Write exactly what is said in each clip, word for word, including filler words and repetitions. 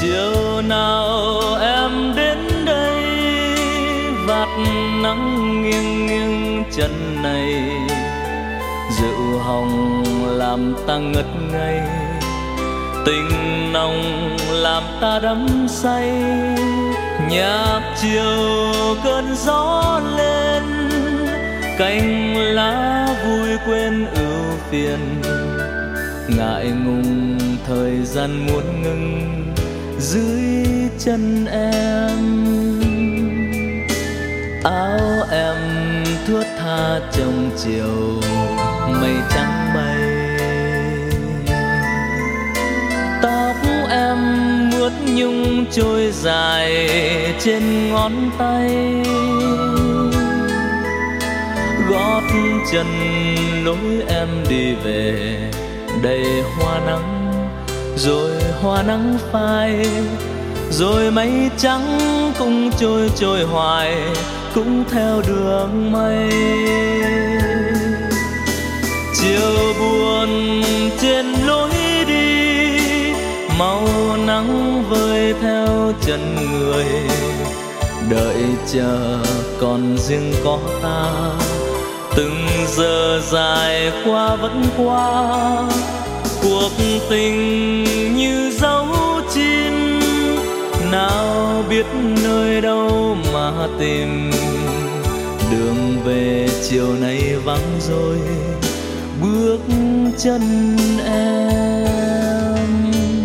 Chiều nào em đến đây, vạt nắng nghiêng nghiêng chân này, rượu hồng làm ta ngất ngây, tình nồng làm ta đắm say. Nhạc chiều cơn gió lên, cành lá vui quên ưu phiền, ngại ngùng thời gian muốn ngừng dưới chân em. Áo em thướt tha trong chiều mây trắng bay, tóc em mướt nhung trôi dài trên ngón tay. Gót chân lối em đi về đầy hoa nắng, rồi hoa nắng phai, rồi mây trắng cũng trôi trôi hoài, cũng theo đường mây. Chiều buồn trên lối đi, màu nắng vơi theo chân người, đợi chờ còn riêng có ta. Từng giờ dài qua vẫn qua, cuộc tình như dấu chim, nào biết nơi đâu mà tìm. Đường về chiều nay vắng rồi, bước chân em.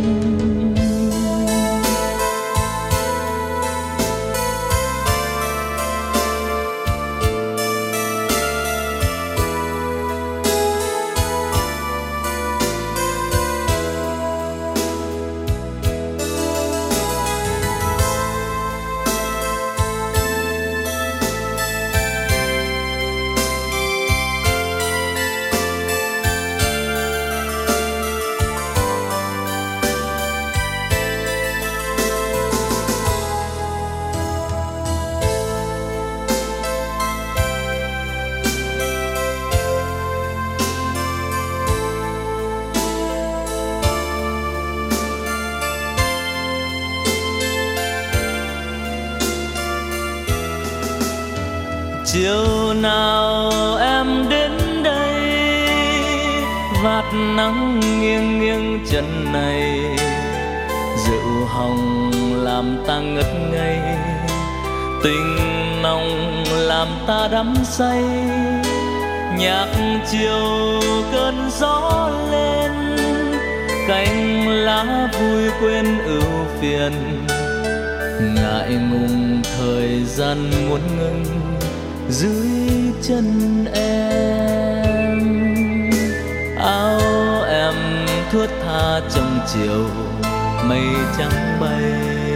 Chiều nào em đến đây, vạt nắng nghiêng nghiêng chân này, rượu hồng làm ta ngất ngây, tình nồng làm ta đắm say. Nhạc chiều cơn gió lên, cành lá vui quên ưu phiền, ngại ngùng thời gian muốn ngừng dưới chân em. Áo em thướt tha trong chiều mây trắng bay,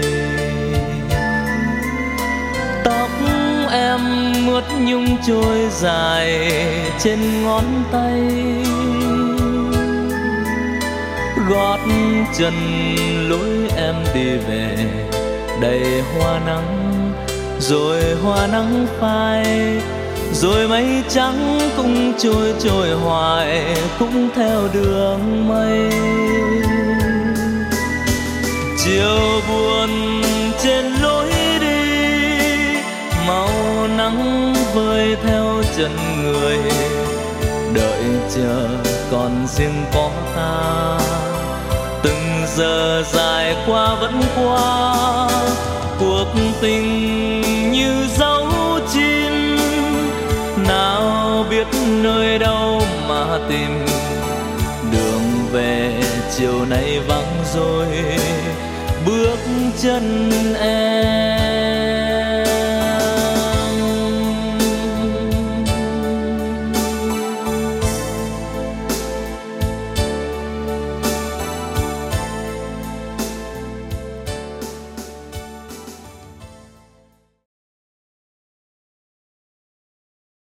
tóc em mướt nhung trôi dài trên ngón tay. Gót chân lối em đi về đầy hoa nắng, rồi hoa nắng phai, rồi mây trắng cũng trôi trôi hoài, cũng theo đường mây. Chiều buồn trên lối đi, màu nắng vơi theo chân người, đợi chờ còn riêng có ta. Từng giờ dài qua vẫn qua, cuộc tình như dấu chim, nào biết nơi đâu mà tìm. Đường về chiều nay vắng rồi, bước chân em.